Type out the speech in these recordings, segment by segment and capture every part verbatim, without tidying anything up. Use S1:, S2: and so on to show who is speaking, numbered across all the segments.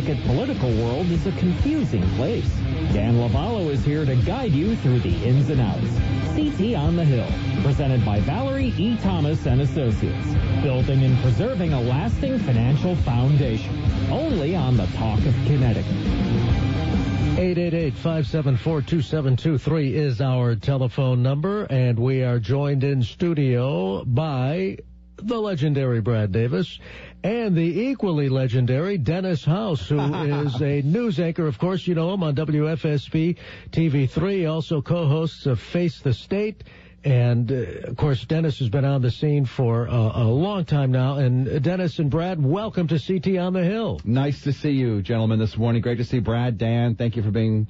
S1: Connecticut political world is a confusing place. Dan Lovallo is here to guide you through the ins and outs. C T on the Hill, presented by Valerie E. Thomas and Associates, building and preserving a lasting financial foundation. Only on the Talk of Connecticut.
S2: eight eight eight, five seven four, two seven two three is our telephone number, and we are joined in studio by the legendary Brad Davis and the equally legendary Dennis House, who is a news anchor. Of course, you know him on W F S P T V three, also co-hosts of Face the State. And, uh, of course, Dennis has been on the scene for uh, a long time now. And Dennis and Brad, welcome to C T on the Hill.
S3: Nice to see you, gentlemen, this morning. Great to see Brad, Dan. Thank you for being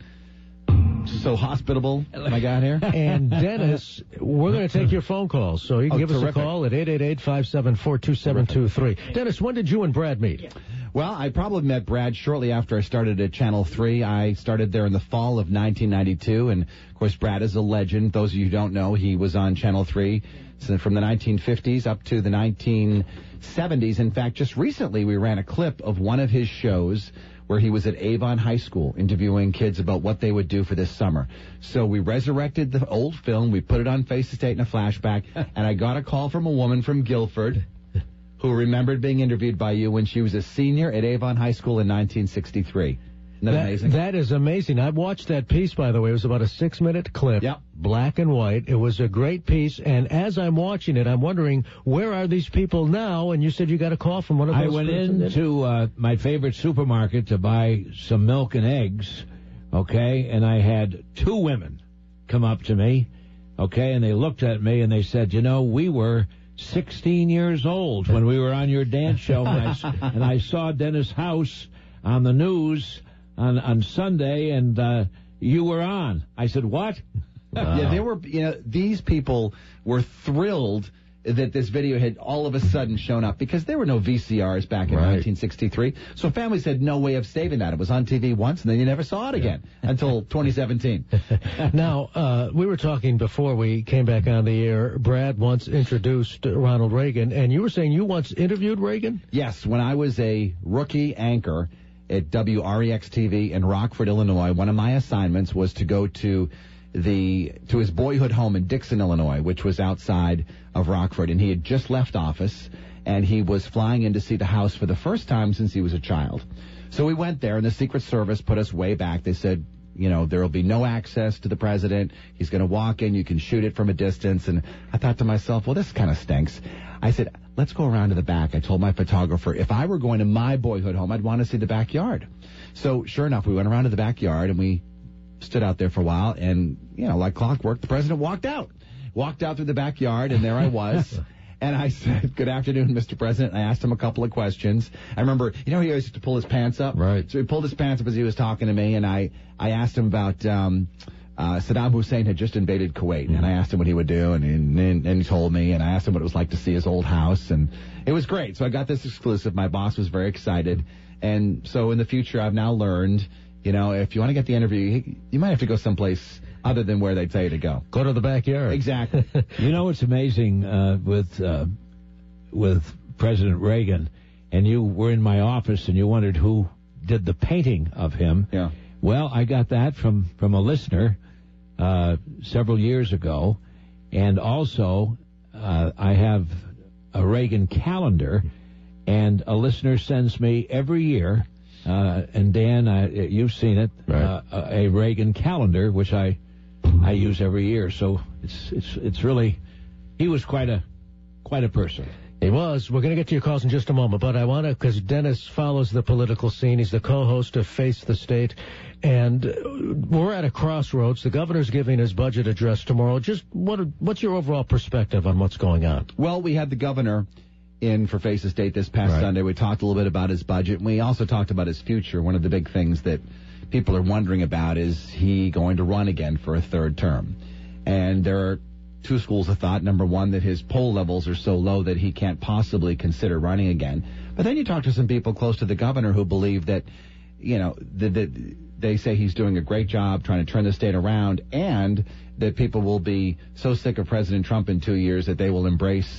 S3: so hospitable when I got here.
S2: And Dennis, we're going to take your phone calls, so you can
S3: oh,
S2: give
S3: terrific.
S2: us a call at eight eight eight, five seven four, two seven two three. Dennis, when did you and Brad meet?
S3: Well, I probably met Brad shortly after I started at Channel three. I started there in the fall of nineteen ninety-two, and, of course, Brad is a legend. Those of you who don't know, he was on Channel three from the nineteen fifties up to the nineteen seventies. In fact, just recently we ran a clip of one of his shows where he was at Avon High School interviewing kids about what they would do for this summer. So we resurrected the old film, we put it on Face the State in a flashback, and I got a call from a woman from Guilford who remembered being interviewed by you when she was a senior at Avon High School in nineteen sixty-three. Isn't that, that amazing?
S2: That is amazing. I watched that piece, by the way. It was about a six-minute clip,
S3: yep.
S2: black and white. It was a great piece, and as I'm watching it, I'm wondering, where are these people now? And you said you got a call from one of those.
S4: I went into uh, my favorite supermarket to buy some milk and eggs, okay, and I had two women come up to me, okay, and they looked at me and they said, you know, we were sixteen years old when we were on your dance show, and I, and I saw Dennis House on the news on on Sunday, and uh, you were on. I said, what?
S3: Wow. Yeah, they were, you know, these people were thrilled that this video had all of a sudden shown up because there were no V C Rs back in
S2: right.
S3: nineteen sixty-three. So families had no way of saving that. It was on T V once, and then you never saw it again yeah. until twenty seventeen.
S2: Now, uh, we were talking before we came back on the air. Brad once introduced Ronald Reagan, and you were saying you once interviewed Reagan?
S3: Yes, when I was a rookie anchor at W R E X T V in Rockford, Illinois, one of my assignments was to go to the to his boyhood home in Dixon, Illinois, which was outside of Rockford, and he had just left office, and he was flying in to see the house for the first time since he was a child. So we went there, and the Secret Service put us way back. They said, you know, there will be no access to the president. He's going to walk in. You can shoot it from a distance. And I thought to myself, well, this kind of stinks. I said, let's go around to the back. I told my photographer, if I were going to my boyhood home, I'd want to see the backyard. So sure enough, we went around to the backyard, and we stood out there for a while, and, you know, like clockwork, the president walked out. Walked out through the backyard, and there I was. And I said, good afternoon, Mister President. And I asked him a couple of questions. I remember, you know, he always used to pull his pants up.
S2: Right.
S3: So he pulled his pants up as he was talking to me, and I, I asked him about um, uh, Saddam Hussein had just invaded Kuwait. Mm-hmm. And I asked him what he would do, and, and, and he told me, and I asked him what it was like to see his old house. And it was great. So I got this exclusive. My boss was very excited. And so in the future, I've now learned, you know, if you want to get the interview, you might have to go someplace other than where they tell you to go.
S2: Go to the backyard.
S3: Exactly.
S4: You know what's amazing uh, with uh, with President Reagan, and you were in my office and you wondered who did the painting of him.
S3: Yeah.
S4: Well, I got that from, from a listener uh, several years ago, and also uh, I have a Reagan calendar, and a listener sends me every year, uh, and Dan, I, you've seen it,
S2: right.
S4: uh, a Reagan calendar, which I I use every year. So it's it's it's really, he was quite a quite a person.
S2: He was. We're going to get to your calls in just a moment, but I want to, because Dennis follows the political scene. He's the co-host of Face the State, and we're at a crossroads. The governor's giving his budget address tomorrow. Just what what's your overall perspective on what's going on?
S3: Well, we had the governor in for Face the State this past
S2: right.
S3: Sunday. We talked a little bit about his budget, and we also talked about his future. One of the big things that people are wondering about, is he going to run again for a third term? And there are two schools of thought. Number one, that his poll levels are so low that he can't possibly consider running again. But then you talk to some people close to the governor who believe that, you know, that, that they say he's doing a great job trying to turn the state around, and that people will be so sick of President Trump in two years that they will embrace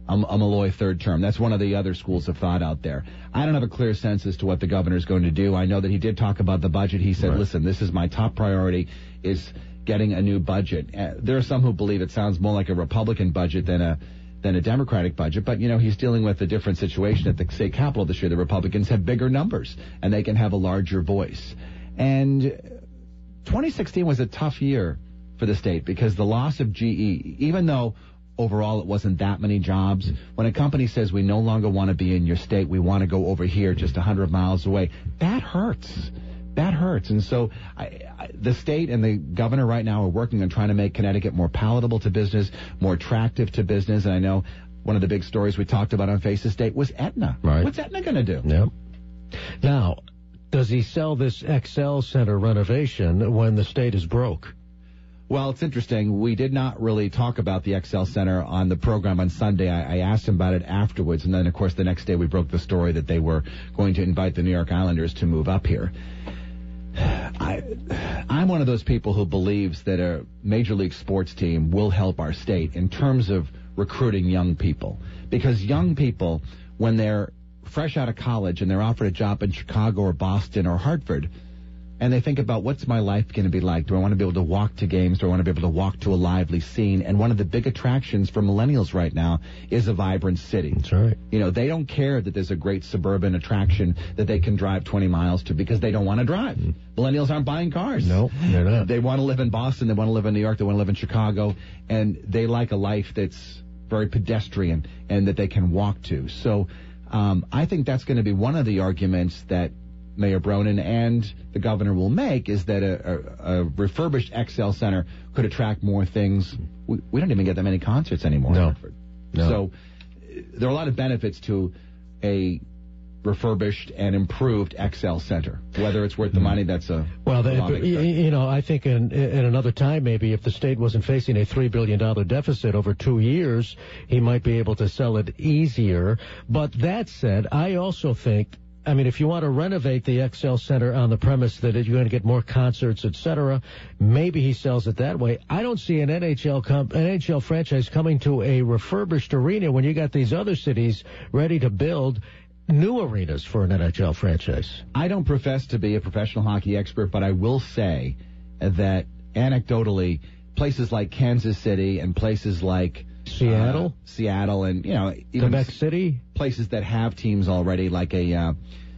S3: a, a Malloy third term. That's one of the other schools of thought out there. I don't have a clear sense as to what the governor's going to do. I know that he did talk about the budget. He said,
S2: right.
S3: listen, this is my top priority, is getting a new budget. Uh, there are some who believe it sounds more like a Republican budget than a than a Democratic budget, but, you know, he's dealing with a different situation at the state capitol this year. The Republicans have bigger numbers, and they can have a larger voice. And twenty sixteen was a tough year for the state because the loss of G E, even though overall it wasn't that many jobs, when a company says we no longer want to be in your state, we want to go over here just one hundred miles away, that hurts. That hurts. And so I, I, the state and the governor right now are working on trying to make Connecticut more palatable to business, more attractive to business. And I know one of the big stories we talked about on Face the State was Aetna.
S2: Right.
S3: What's Aetna going to do?
S2: Yep. Now, does he sell this X L Center renovation when the state is broke?
S3: Well, it's interesting. We did not really talk about the X L Center on the program on Sunday. I, I asked him about it afterwards. And then, of course, the next day we broke the story that they were going to invite the New York Islanders to move up here. I, I'm one of those people who believes that a Major League sports team will help our state in terms of recruiting young people. Because young people, when they're fresh out of college and they're offered a job in Chicago or Boston or Hartford, and they think about what's my life going to be like? Do I want to be able to walk to games? Do I want to be able to walk to a lively scene? And one of the big attractions for millennials right now is a vibrant city.
S2: That's right.
S3: You know, they don't care that there's a great suburban attraction that they can drive twenty miles to because they don't want to drive. Mm. Millennials aren't buying cars.
S2: No, they're not.
S3: They want to live in Boston. They want to live in New York. They want to live in Chicago. And they like a life that's very pedestrian and that they can walk to. So um, I think that's going to be one of the arguments that Mayor Bronin and the governor will make, is that a, a, a refurbished X L Center could attract more things. We, we don't even get that many concerts anymore
S2: no.
S3: in Hartford.
S2: No.
S3: So there are a lot of benefits to a refurbished and improved X L Center. Whether it's worth the money, that's a
S2: well.
S3: They,
S2: you know, I think in, in another time, maybe if the state wasn't facing a three billion dollars deficit over two years, he might be able to sell it easier. But that said, I also think, I mean, if you want to renovate the X L Center on the premise that you're going to get more concerts, et cetera, maybe he sells it that way. I don't see an N H L com- N H L franchise coming to a refurbished arena when you got these other cities ready to build new arenas for an N H L franchise.
S3: I don't profess to be a professional hockey expert, but I will say that anecdotally, places like Kansas City and places like
S2: Seattle,
S3: uh, Seattle, and you know, even
S2: Quebec City,
S3: places that have teams already, like a, uh,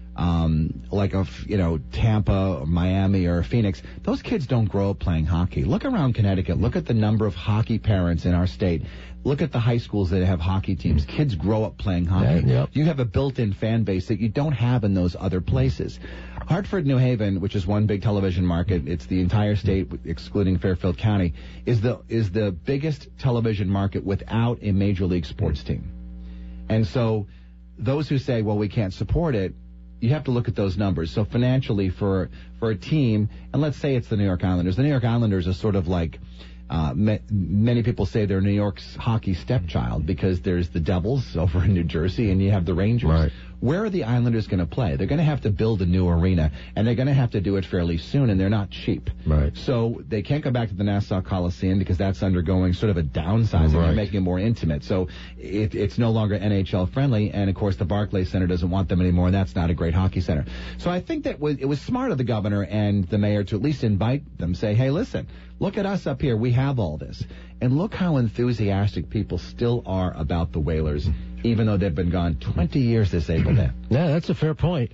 S3: um, like a, you know, Tampa, or Miami, or Phoenix. Those kids don't grow up playing hockey. Look around Connecticut. Look at the number of hockey parents in our state. Look at the high schools that have hockey teams. Kids grow up playing hockey.
S2: Yeah, yep.
S3: You have a built-in fan base that you don't have in those other places. Hartford, New Haven, which is one big television market, it's the entire state excluding Fairfield County, is the is the biggest television market without a major league sports team. And so those who say, well, we can't support it, you have to look at those numbers. So financially for for a team, and let's say it's the New York Islanders. The New York Islanders are sort of like, uh, ma- many people say they're New York's hockey stepchild because there's the Devils over in New Jersey and you have the Rangers.
S2: Right.
S3: Where are the Islanders going to play? They're going to have to build a new arena, and they're going to have to do it fairly soon, and they're not cheap.
S2: Right.
S3: So they can't go back to the Nassau Coliseum because that's undergoing sort of a downsizing.
S2: Right.
S3: They're making it more intimate. So it, it's no longer N H L friendly, and, of course, the Barclays Center doesn't want them anymore, and that's not a great hockey center. So I think that was, it was smart of the governor and the mayor to at least invite them, say, hey, listen, look at us up here. We have all this. And look how enthusiastic people still are about the Whalers, even though they've been gone twenty years this April Day.
S2: Yeah, that's a fair point.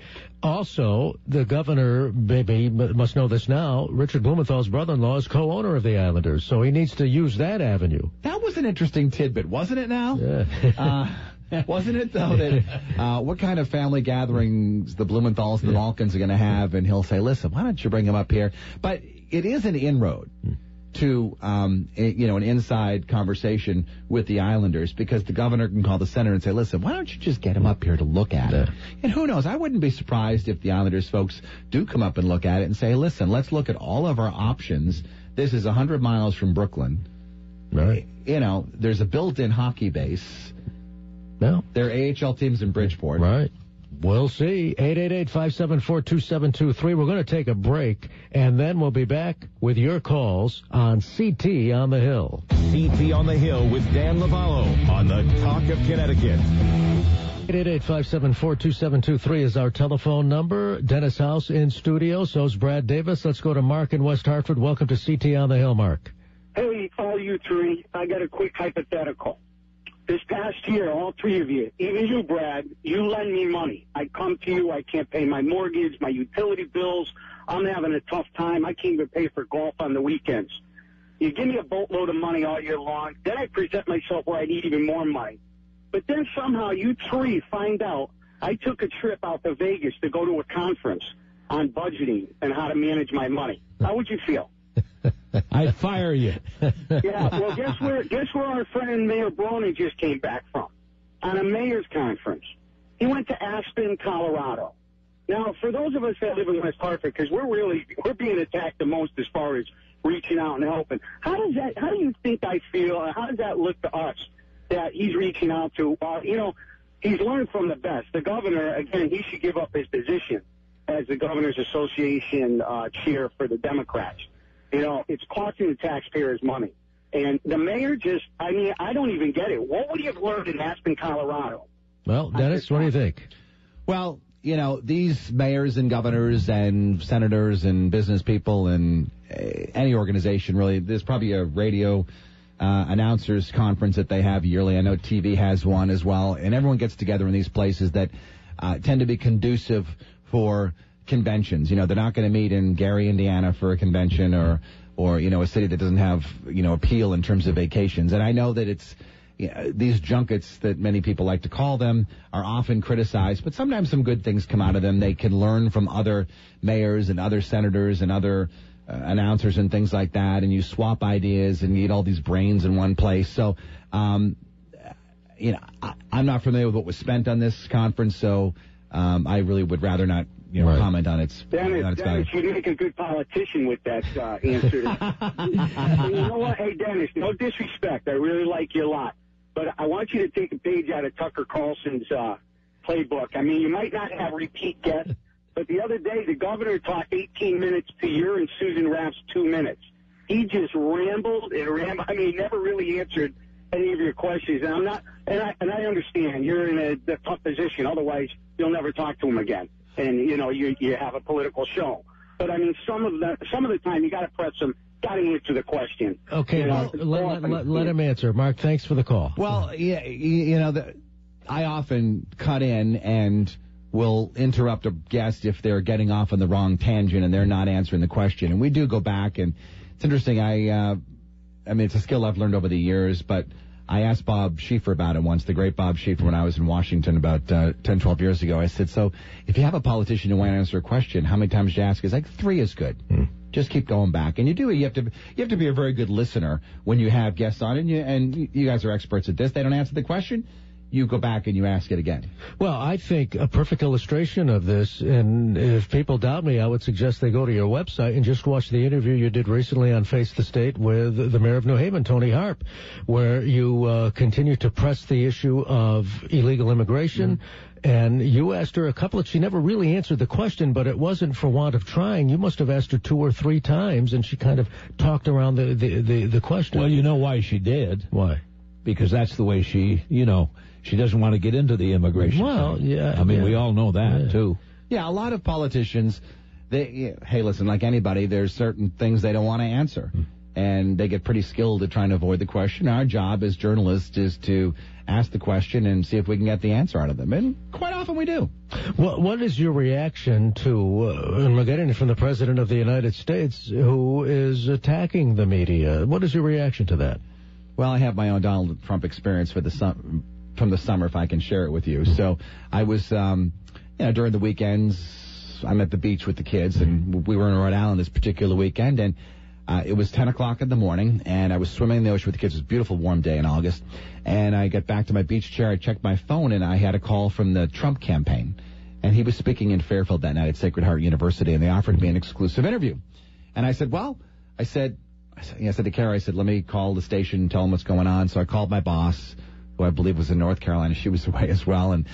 S2: Also, the governor, maybe must know this now, Richard Blumenthal's brother-in-law is co-owner of the Islanders, so he needs to use that avenue.
S3: That was an interesting tidbit, wasn't it now?
S2: Yeah.
S3: uh, wasn't it, though, that uh, what kind of family gatherings the Blumenthals and the Malkins are going to have, and he'll say, listen, why don't you bring them up here? But it is an inroad to, um, a, you know, an inside conversation with the Islanders, because the governor can call the senator and say, listen, why don't you just get him up here to look at it? And who knows, I wouldn't be surprised if the Islanders folks do come up and look at it and say, listen, let's look at all of our options. This is one hundred miles from Brooklyn.
S2: Right.
S3: You know, there's a built-in hockey base.
S2: No.
S3: There are A H L teams in Bridgeport.
S2: Right. We'll see. eight eight eight, five seven four, two seven two three. We're going to take a break, and then we'll be back with your calls on C T on the Hill.
S5: C T on the Hill with Dan Lovallo on the Talk of Connecticut.
S2: eight eight eight, five seven four, two seven two three is our telephone number. Dennis House in studio. So's Brad Davis. Let's go to Mark in West Hartford. Welcome to C T on the Hill, Mark.
S6: Hey, all you three, I got a quick hypothetical. This past year, all three of you, even you, Brad, you lend me money. I come to you, I can't pay my mortgage, my utility bills. I'm having a tough time. I can't even pay for golf on the weekends. You give me a boatload of money all year long. Then I present myself where I need even more money. But then somehow you three find out I took a trip out to Vegas to go to a conference on budgeting and how to manage my money. How would you feel?
S4: I'd fire you.
S6: Yeah, well, guess where guess where our friend Mayor Bronin just came back from? On a mayor's conference. He went to Aspen, Colorado. Now, for those of us that live in West Hartford, because we're really we're being attacked the most as far as reaching out and helping. How does that? How do you think I feel? How does that look to us that he's reaching out to? Uh, you know, he's learned from the best. The governor, again, he should give up his position as the Governors Association uh, chair for the Democrats. You know, it's costing the taxpayers money. And the mayor just, I mean, I don't even get it. What would he have learned in Aspen, Colorado?
S2: Well, Dennis, what do you think?
S3: Well, you know, these mayors and governors and senators and business people and uh, any organization, really, there's probably a radio uh, announcers conference that they have yearly. I know T V has one as well. And everyone gets together in these places that uh, tend to be conducive for conventions. You know, they're not going to meet in Gary, Indiana for a convention or, or, you know, a city that doesn't have, you know, appeal in terms of vacations. And I know that it's, you know, these junkets that many people like to call them are often criticized, but sometimes some good things come out of them. They can learn from other mayors and other senators and other uh, announcers and things like that. And you swap ideas and you get all these brains in one place. So, um, you know, I, I'm not familiar with what was spent on this conference. So, um, I really would rather not, you know, right. comment on its,
S6: Dennis,
S3: on its
S6: Dennis,
S3: value.
S6: you make a good politician with that uh, answer. And you know what? Hey, Dennis, no disrespect. I really like you a lot. But I want you to take a page out of Tucker Carlson's uh, playbook. I mean, you might not have repeat guests, but the other day the governor talked eighteen minutes to you and Susan Raff's two minutes. He just rambled and rambled. I mean, he never really answered any of your questions. And I'm not, and I, and I understand you're in a, a tough position. Otherwise, you'll never talk to him again. And, you know, you you have a political show. But, I mean, some of the some of the time you got to press them, got to answer the question.
S2: Okay,
S6: you know,
S2: well, let, let, let, let him answer. Mark, thanks for the call.
S3: Well, yeah, you know, the, I often cut in and will interrupt a guest if they're getting off on the wrong tangent and they're not answering the question. And we do go back, and it's interesting. I, uh, I mean, it's a skill I've learned over the years, but I asked Bob Schieffer about it once, the great Bob Schieffer, when I was in Washington about uh, ten, twelve years ago. I said, so if you have a politician who won't answer a question, how many times do you ask? He's like, three is good. Mm. Just keep going back. And you do it. You have to you have to be a very good listener when you have guests on. And you, and you guys are experts at this. They don't answer the question. You go back and you ask it again.
S2: Well, I think a perfect illustration of this, and if people doubt me, I would suggest they go to your website and just watch the interview you did recently on Face the State with the mayor of New Haven, Tony Harp, where you uh, continue to press the issue of illegal immigration. Mm-hmm. And you asked her a couple of, she never really answered the question, but it wasn't for want of trying. You must have asked her two or three times, and she kind of talked around the, the, the, the question.
S4: Well, you know why she did.
S2: Why?
S4: Because that's the way she, you know, she doesn't want to get into the immigration
S2: Well,
S4: thing.
S2: yeah.
S4: I mean,
S2: yeah.
S4: we all know that,
S2: yeah.
S4: too.
S3: Yeah, a lot of politicians, they, yeah, hey, listen, like anybody, there's certain things they don't want to answer. Hmm. And they get pretty skilled at trying to avoid the question. Our job as journalists is to ask the question and see if we can get the answer out of them. And quite often we do.
S2: What, what is your reaction to, uh, and we're getting it from the President of the United States, who is attacking the media? What is your reaction to that?
S3: Well, I have my own Donald Trump experience for the sum, from the summer, if I can share it with you. So I was, um, you know, during the weekends, I'm at the beach with the kids, and we were in Rhode Island this particular weekend, and uh, it was ten o'clock in the morning, and I was swimming in the ocean with the kids. It was a beautiful, warm day in August, and I got back to my beach chair. I checked my phone, and I had a call from the Trump campaign, and he was speaking in Fairfield that night at Sacred Heart University, and they offered me an exclusive interview. And I said, well, I said, I said, I said to Kara, I said, let me call the station and tell them what's going on. So I called my boss, who I believe was in North Carolina. She was away as well. And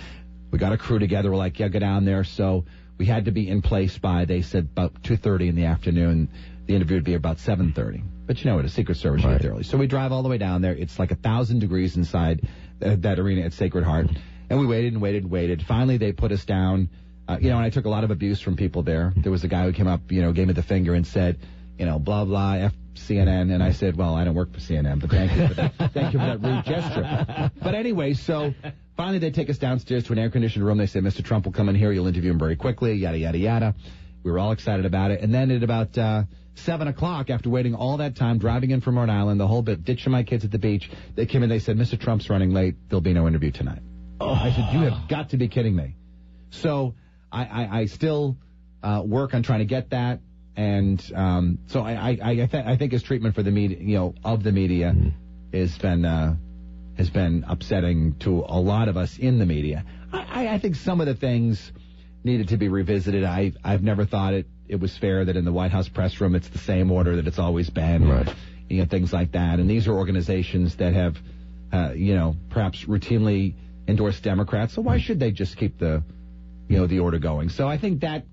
S3: We got a crew together. We're like, yeah, go down there. So we had to be in place by, they said, about two thirty in the afternoon. The interview would be about seven thirty. But you know what, a Secret Service right. early. So we drive all the way down there. It's like a thousand degrees inside uh, that arena at Sacred Heart. And we waited and waited and waited. Finally, they put us down. Uh, you know, and I took a lot of abuse from people there. There was a guy who came up, you know, gave me the finger and said, you know, blah, blah, F C N N. And I said, well, I don't work for C N N, but thank you for that. Thank you for that rude gesture. But anyway, so finally they take us downstairs to an air-conditioned room. They say, Mister Trump will come in here. You'll interview him very quickly, yada, yada, yada. We were all excited about it. And then at about uh, seven o'clock, after waiting all that time, driving in from Rhode Island, the whole bit, ditching my kids at the beach, they came in, they said, Mister Trump's running late. There'll be no interview tonight. Oh. I said, you have got to be kidding me. So I, I, I still uh, work on trying to get that. And um, so I, I, I, th- I think his treatment for the media, you know, of the media mm. has been uh, has been upsetting to a lot of us in the media. I, I think some of the things needed to be revisited. I, I've never thought it, it was fair that in the White House press room it's the same order that it's always been,
S2: right.
S3: you know, things like that. And these are organizations that have, uh, you know, perhaps routinely endorsed Democrats. So why should they just keep the, you know, the order going? So I think that.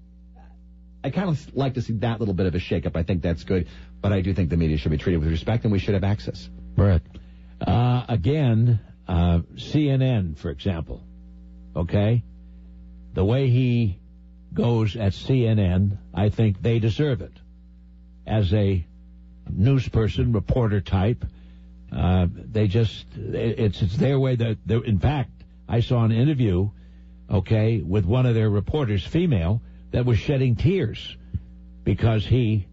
S3: I kind of like to see that little bit of a shakeup. I think that's good, but I do think the media should be treated with respect, and we should have access.
S4: Right. Uh, again, uh, C N N, for example, okay? The way he goes at C N N, I think they deserve it. As a news person, reporter type, uh, they just, it's it's their way. That in fact, I saw an interview, okay, with one of their reporters, female, that was shedding tears because he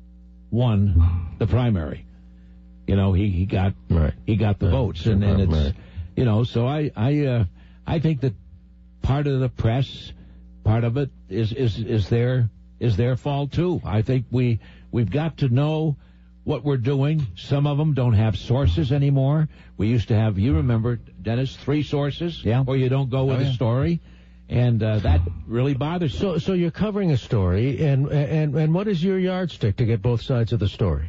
S4: won the primary. You know, he, he got
S2: right.
S4: he got the
S2: right.
S4: votes, and, and it's
S2: right.
S4: you know. So I I uh, I think that part of the press, part of it is is is their is their fault too. I think we we've got to know what we're doing. Some of them don't have sources anymore. We used to have, you remember, Dennis, three sources,
S3: yeah,
S4: or you don't go with
S3: oh, yeah.
S4: a story. And uh, that really bothers me.
S2: So, so you're covering a story, and and and what is your yardstick to get both sides of the story?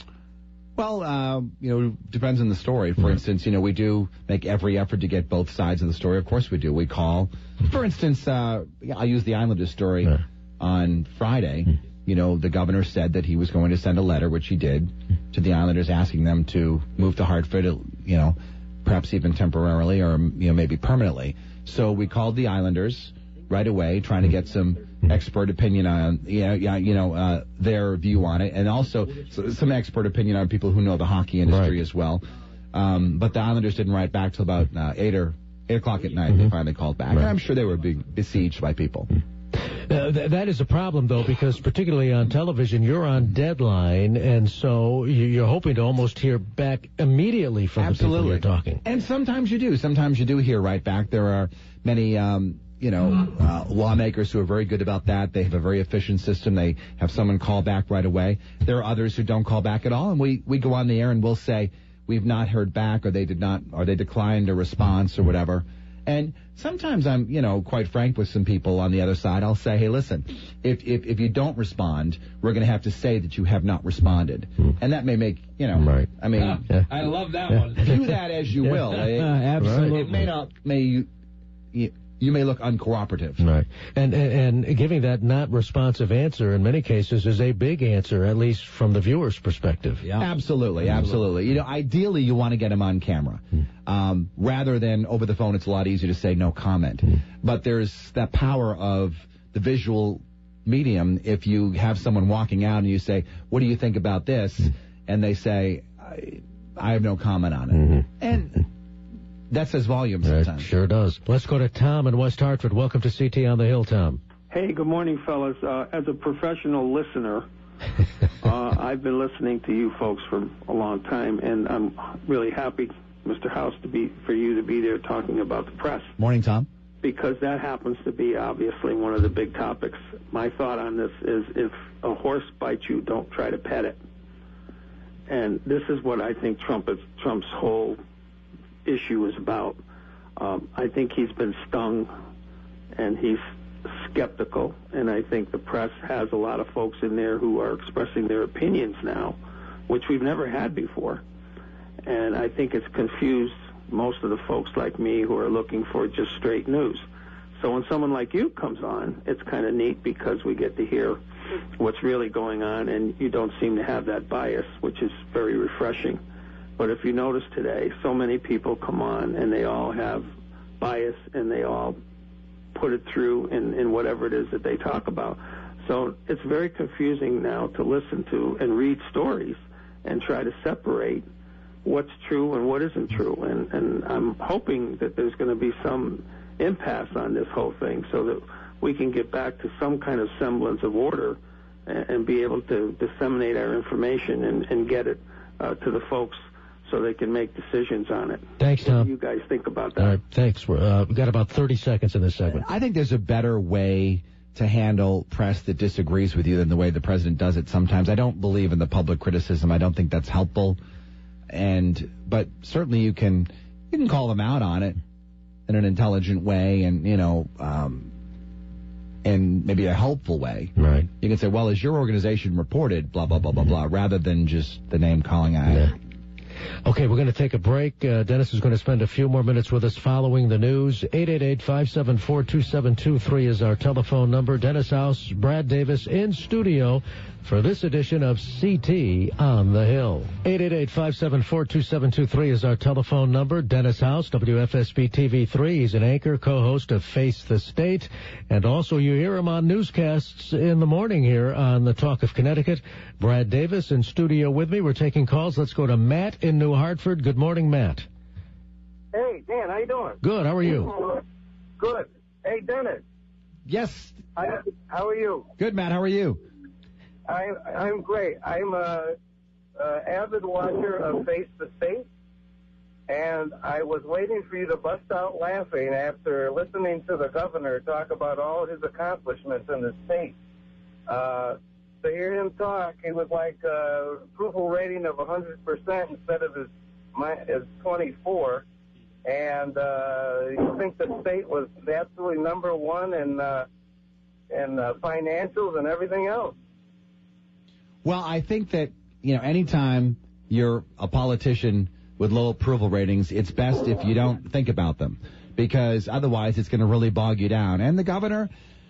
S3: Well, uh, you know, depends on the story. For mm-hmm. instance, you know, we do make every effort to get both sides of the story. Of course we do. We call. For instance, uh, I'll use the Islanders story yeah. on Friday. Mm-hmm. You know, the governor said that he was going to send a letter, which he did, to the Islanders asking them to move to Hartford, you know, perhaps even temporarily or, you know, maybe permanently. So we called the Islanders right away, trying to get some expert opinion on, yeah, yeah, you know, uh, their view on it, and also some expert opinion on people who know the hockey industry right. as well. Um, but the Islanders didn't write back till about uh, eight or eight o'clock at night. Mm-hmm. They finally called back, right. and I'm sure they were being besieged by people.
S2: Uh, th- that is a problem, though, because particularly on television, you're on deadline, and so you're hoping to almost hear back immediately from
S3: Absolutely.
S2: the people you're talking.
S3: And sometimes you do. Sometimes you do hear right back. There are many, um, you know, uh, lawmakers who are very good about that. They have a very efficient system. They have someone call back right away. There are others who don't call back at all, and we, we go on the air and we'll say, we've not heard back, or they did not, or they declined a response or whatever. And sometimes I'm, you know, quite frank with some people on the other side. I'll say, hey, listen, if if, if you don't respond, we're going to have to say that you have not responded. Mm. And that may make, you know,
S2: right.
S3: I mean.
S4: Yeah. Yeah. I love that
S2: yeah.
S4: one.
S3: Do that as you
S2: yeah.
S3: will. It,
S4: uh, absolutely.
S3: It may not, may you, you, you may look uncooperative.
S2: Right. And, and and giving that not responsive answer in many cases is a big answer, at least from the viewer's perspective.
S3: Yeah. Absolutely, absolutely. You know, ideally you want to get them on camera. Mm. Um, rather than over the phone, it's a lot easier to say no comment. Mm. But there's that power of the visual medium. If you have someone walking out and you say, what do you think about this? Mm. And they say, I, I have no comment on it. Mm-hmm. And that says volume sometimes.
S2: It sure does. Let's go to Tom in West Hartford. Welcome to C T on the Hill, Tom.
S7: Hey, good morning, fellas. Uh, as a professional listener, uh, I've been listening to you folks for a long time, and I'm really happy, Mister House, to be for you to be there talking about the press.
S3: Morning, Tom.
S7: Because that happens to be obviously one of the big topics. My thought on this is, if a horse bites you, don't try to pet it. And this is what I think Trump is, Trump's whole issue is about. Um, I think he's been stung, and he's skeptical, and I think the press has a lot of folks in there who are expressing their opinions now, which we've never had before. And I think it's confused most of the folks like me who are looking for just straight news. So when someone like you comes on, it's kind of neat because we get to hear what's really going on, and you don't seem to have that bias, which is very refreshing. But if you notice today, so many people come on, and they all have bias, and they all put it through in, in whatever it is that they talk about. So it's very confusing now to listen to and read stories and try to separate what's true and what isn't true. And, and I'm hoping that there's going to be some impasse on this whole thing so that we can get back to some kind of semblance of order and, and be able to disseminate our information and, and get it uh, to the folks so they can make decisions on it.
S2: Thanks, Tom.
S7: What do you guys think about that?
S2: All right, thanks. We're, uh, we've got about thirty seconds in this segment.
S3: I think there's a better way to handle press that disagrees with you than the way the president does it sometimes. I don't believe in the public criticism. I don't think that's helpful. And but certainly you can you can call them out on it in an intelligent way, and you know, um, and maybe a helpful way.
S2: Right.
S3: You can say, well, as your organization reported, blah blah blah blah blah, rather than just the name calling out.
S2: Yeah. Okay, we're going to take a break. Uh, Dennis is going to spend a few more minutes with us following the news. eight eight eight, five seven four, two seven two three is our telephone number. Dennis House, Brad Davis in studio for this edition of C T on the Hill. eight eight eight, five seven four, two seven two three is our telephone number. Dennis House, W F S B T V three. He's an anchor, co-host of Face the State. And also you hear him on newscasts in the morning here on the Talk of Connecticut. Brad Davis in studio with me. We're taking calls. Let's go to Matt in New Hartford. Good morning, Matt.
S8: Hey, Dan, how you doing?
S2: Good. How are you?
S8: Good. Hey, Dennis.
S3: Yes.
S8: I, how are you?
S3: Good, Matt. How are you?
S8: I, I'm great. I'm a, a avid watcher of Face the State, and I was waiting for you to bust out laughing after listening to the governor talk about all his accomplishments in the state. Uh, to hear him talk, he was like a approval rating of one hundred percent instead of his, his twenty-four. And uh, you think the state was absolutely number one in, uh, in uh, financials and everything else.
S3: Well, I think that, you know, anytime you're a politician with low approval ratings, it's best if you don't think about them, because otherwise it's going to really bog you down. And the governor,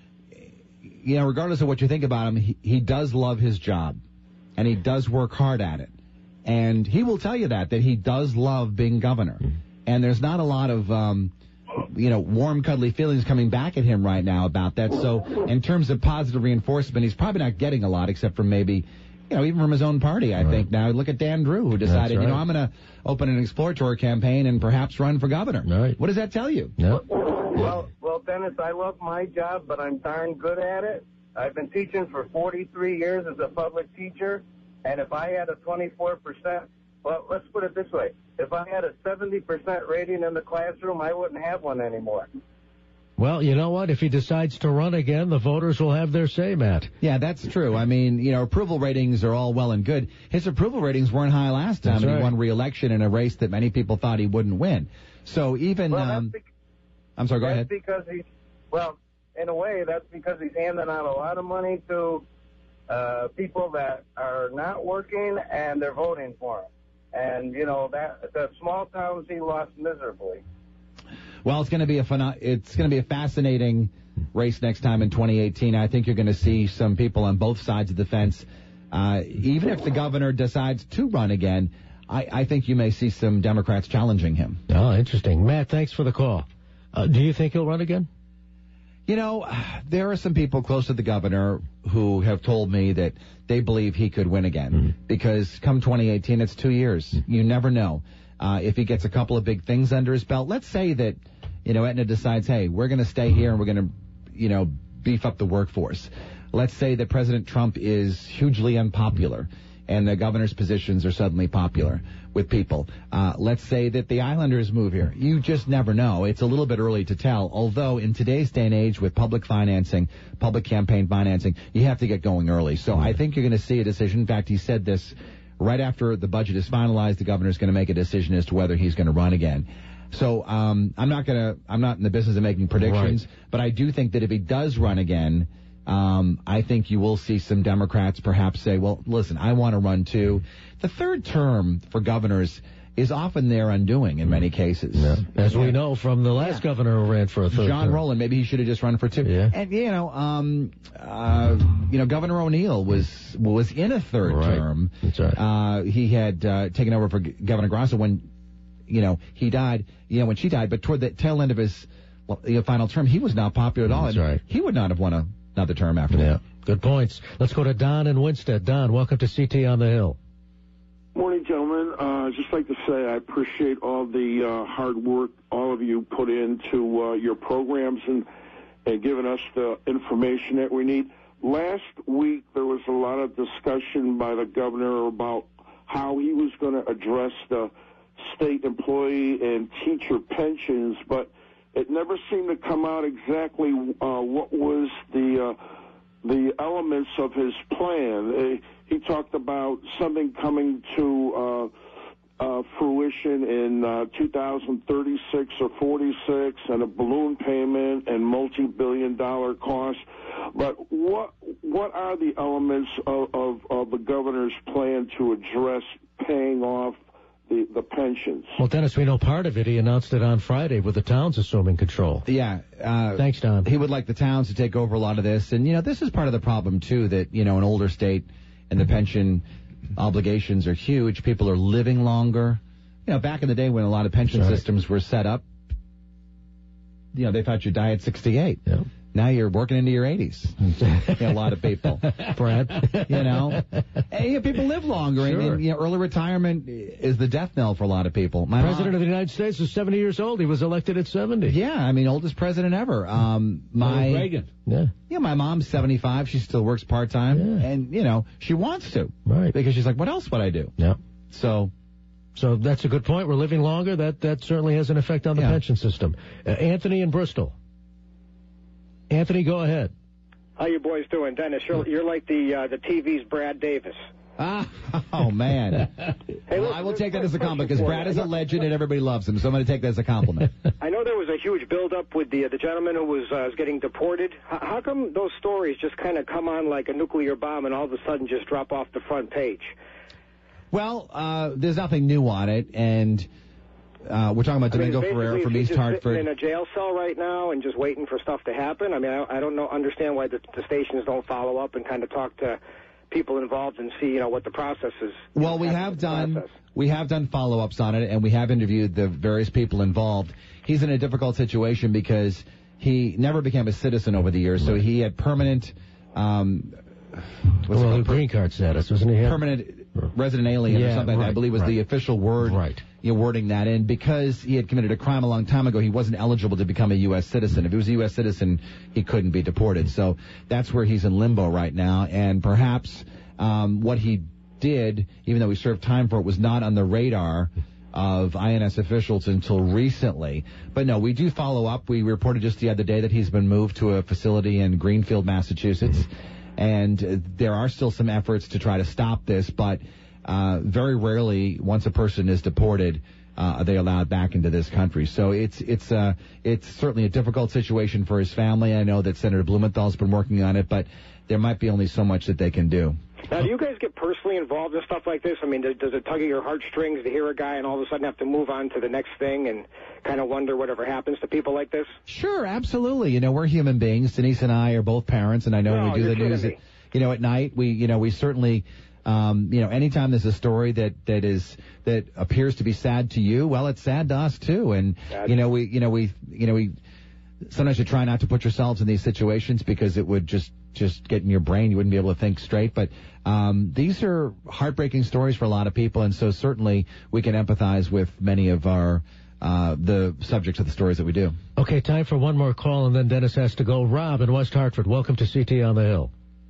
S3: you know, regardless of what you think about him, he, he does love his job, and he does work hard at it. And he will tell you that, that he does love being governor. And there's not a lot of, um, you know, warm, cuddly feelings coming back at him right now about that. So in terms of positive reinforcement, he's probably not getting a lot, except for maybe, you know, even from his own party, I right. think. Now, look at Dan Drew, who decided, right. you know, I'm going to open an exploratory campaign and perhaps run for governor.
S2: Right.
S3: What does that tell you?
S2: No.
S8: Well, well, Dennis, I love my job, but I'm darn good at it. I've been teaching for forty-three years as a public teacher, and if I had a twenty-four percent, well, let's put it this way. If I had a seventy percent rating in the classroom, I wouldn't have one anymore.
S2: Well, you know what? If he decides to run again, the voters will have their say, Matt.
S3: Yeah, that's true. I mean, you know, approval ratings are all well and good. His approval ratings weren't high last time,
S2: that's
S3: and
S2: right.
S3: he won re-election in a race that many people thought he wouldn't win. So even,
S8: well,
S3: um,
S8: that's
S3: I'm sorry, go
S8: that's
S3: ahead.
S8: because he's, well, in a way, that's because he's handing out a lot of money to uh, people that are not working and they're voting for him. And, you know, that the small towns he lost miserably.
S3: Well, it's going to be a fun, it's going to be a fascinating race next time in twenty eighteen. I think you're going to see some people on both sides of the fence. Uh, even if the governor decides to run again, I, I think you may see some Democrats challenging him.
S2: Oh, interesting. Matt, thanks for the call. Uh, do you think he'll run again?
S3: You know, there are some people close to the governor who have told me that they believe he could win again. Mm-hmm. Because come twenty eighteen, it's two years. Mm-hmm. You never know. Uh, if he gets a couple of big things under his belt, let's say that, you know, Aetna decides, hey, we're going to stay here and we're going to, you know, beef up the workforce. Let's say that President Trump is hugely unpopular and the governor's positions are suddenly popular with people. Uh, let's say that the Islanders move here. You just never know. It's a little bit early to tell, although in today's day and age with public financing, public campaign financing, you have to get going early. So I think you're going to see a decision. In fact, he said this right after the budget is finalized. The governor's going to make a decision as to whether he's going to run again. So um, I'm not going to. I'm not in the business of making predictions, right. but I do think that if he does run again, um, I think you will see some Democrats perhaps say, "Well, listen, I want to run too." The third term for governors is often their undoing in many cases.
S2: Yeah. As
S3: yeah.
S2: we know from the last
S3: yeah.
S2: governor who ran for a third
S3: John
S2: term.
S3: Rowland, maybe he should have just run for two.
S2: Yeah.
S3: And, you know, um, uh, you know, Governor O'Neill was was in a third
S2: right.
S3: term.
S2: That's right.
S3: Uh, he had uh, taken over for G- Governor Grasso when, you know, he died, you know, when she died, but toward the tail end of his well, you know, final term, he was not popular at all.
S2: That's
S3: and
S2: right.
S3: He would not have won a, another term after
S2: Yeah.
S3: that.
S2: Good points. Let's go to Don in Winstead. Don, welcome to C T on the Hill.
S9: Morning, gentlemen. Uh, I'd just like to say I appreciate all the uh, hard work all of you put into uh, your programs and, and giving us the information that we need. Last week, there was a lot of discussion by the governor about how he was going to address the state employee and teacher pensions, but it never seemed to come out exactly uh, what was the uh, the elements of his plan. Uh, he talked about something coming to uh, uh, fruition in uh, two thousand thirty-six or forty-six, and a balloon payment and multi-billion dollar costs. But what what are the elements of, of, of the governor's plan to address paying off the, the pensions?
S2: Well, Dennis, we know part of it. He announced it on Friday with the towns assuming control.
S3: Yeah. Uh,
S2: Thanks, Don.
S3: He would like the towns to take over a lot of this. And, you know, this is part of the problem, too, that, you know, an older state and the pension obligations are huge. People are living longer. You know, back in the day when a lot of pension
S2: right.
S3: systems were set up, you know, they thought you'd die at sixty-eight.
S2: Yeah.
S3: Now you're working into your eighties. You know, a lot of people.
S2: Brad.
S3: You know, and, you know, people live longer.
S2: Sure.
S3: And, and, you know, early retirement is the death knell for a lot of people. My
S2: President
S3: mom,
S2: of the United States is seventy years old. He was elected at seventy.
S3: Yeah, I mean, oldest president ever. Um, my
S4: Reagan.
S2: Yeah.
S3: Yeah, my mom's seventy-five. She still works part-time.
S2: Yeah.
S3: And, you know, she wants to.
S2: Right.
S3: Because she's like, what else would I do?
S2: Yeah.
S3: So...
S2: So that's a good point. We're living longer. That that certainly has an effect on the
S3: Yeah.
S2: pension system. Uh, Anthony in Bristol. Anthony, go ahead.
S10: How you boys doing, Dennis? You're you're like the uh, the T V's Brad Davis.
S3: Ah, oh, man.
S10: Hey,
S3: well,
S10: listen,
S3: I will take that as a
S10: question
S3: compliment because
S10: for
S3: Brad
S10: you.
S3: is a legend and everybody loves him, so I'm going to take that as a compliment.
S10: I know there was a huge buildup with the uh, the gentleman who was uh, was getting deported. H- how come those stories just kind of come on like a nuclear bomb and all of a sudden just drop off the front page?
S3: Well, uh, there's nothing new on it, and uh, we're talking about
S10: I mean,
S3: Domingo
S10: basically,
S3: Ferrer
S10: is
S3: from
S10: he
S3: East
S10: just
S3: Hartford.
S10: sitting in a jail cell right now and just waiting for stuff to happen? I mean, I, I don't know, understand why the, the stations don't follow up and kind of talk to people involved and see, you know, what the process is.
S3: Well, we have done we have done follow-ups on it, and we have interviewed the various people involved. He's in a difficult situation because he never became a citizen over the years, so he had permanent. Um, what's it
S2: Well,
S3: called?
S2: green card status, wasn't he?
S3: Permanent resident alien
S2: Yeah,
S3: or something,
S2: right,
S3: I believe was
S2: right.
S3: the official word,
S2: Right.
S3: you know, wording that in. Because he had committed a crime a long time ago, he wasn't eligible to become a U S citizen. If he was a U S citizen, he couldn't be deported. So that's where he's in limbo right now. And perhaps um, what he did, even though he served time for it, was not on the radar of I N S officials until recently. But no, we do follow up. We reported just the other day that he's been moved to a facility in Greenfield, Massachusetts. And uh, there are still some efforts to try to stop this, but uh, very rarely, once a person is deported, uh, are they allowed back into this country. So it's it's uh, it's certainly a difficult situation for his family. I know that Senator Blumenthal's been working on it, but there might be only so much that they can do.
S10: Now, do you guys get personally involved in stuff like this? I mean, does, does it tug at your heartstrings to hear a guy and all of a sudden have to move on to the next thing and kind of wonder whatever happens to people like this?
S3: Sure, absolutely. You know, we're human beings. Denise and I are both parents, and I know
S10: No,
S3: when we do
S10: you're
S3: the news,
S10: kidding me.
S3: at, you know, at night, we, you know, we certainly, um, you know, anytime there's a story that, that is, that appears to be sad to you, well, it's sad to us too. And,
S10: That's...
S3: you know, we, you know, we, you know, we, sometimes you try not to put yourselves in these situations because it would just, just get in your brain. You wouldn't be able to think straight. But um, these are heartbreaking stories for a lot of people, and so certainly we can empathize with many of our uh, the subjects of the stories that we do.
S2: Okay, time for one more call, and then Dennis has to go. Rob in West Hartford, welcome to C T on the Hill.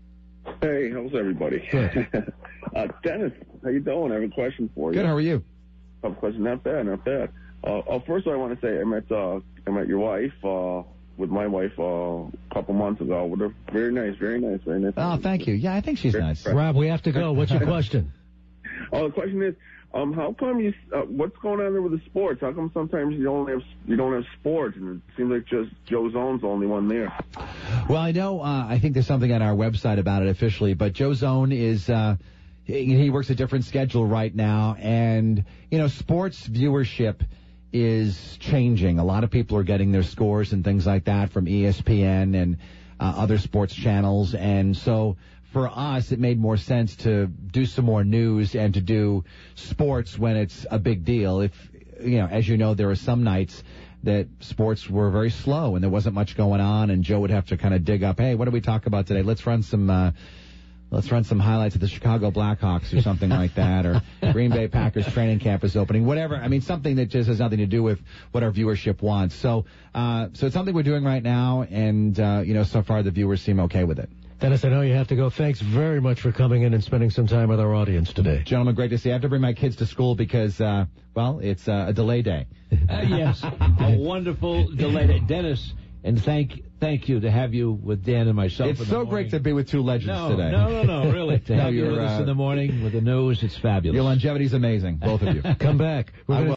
S11: Hey, how's everybody?
S2: Good.
S11: uh, Dennis, how you doing? I have a question for you.
S3: Good. How are you?
S11: I have a question. Not bad, not bad. Uh, uh, first, I want to say I met uh, I met your wife. Uh, with my wife uh, a couple months ago. With her. Very nice, very nice, very nice.
S3: Oh, thank you. Yeah, I think she's
S11: Very
S3: nice.
S11: nice.
S2: Rob, we have to go. What's your question?
S11: Oh, the question is, um, how come you? Uh, what's going on there with the sports? How come sometimes you don't have you don't have sports, and it seems like just Joe Zone's the only one there?
S3: Well, I know. Uh, I think there's something on our website about it officially, but Joe Zone is. Uh, he, he works a different schedule right now, and you know, sports viewership is changing. A lot of people are getting their scores and things like that from E S P N and uh, other sports channels, and so for us, it made more sense to do some more news and to do sports when it's a big deal. If you know, as you know, there are some nights that sports were very slow and there wasn't much going on, and Joe would have to kind of dig up, hey, what do we talk about today? Let's run some. Uh, Let's run some highlights of the Chicago Blackhawks or something like that, or Green Bay Packers training camp is opening, whatever. I mean, something that just has nothing to do with what our viewership wants. So, uh, so it's something we're doing right now, and, uh, you know, so far the viewers seem okay with it.
S2: Dennis, I know you have to go. Thanks very much for coming in and spending some time with our audience today.
S3: Gentlemen, great to see you. I have to bring my kids to school because, uh, well, it's uh, a delay day.
S4: Uh, yes, a wonderful delay day. Dennis, and thank thank you to have you with Dan and myself.
S3: It's
S4: in the
S3: so
S4: morning.
S3: great to be with two legends
S4: no,
S3: today.
S4: No, no, no, really. To
S3: no,
S4: have you with
S3: uh,
S4: us in the morning with the news, it's fabulous.
S3: Your longevity's amazing, both of you.
S2: Come back. We're gonna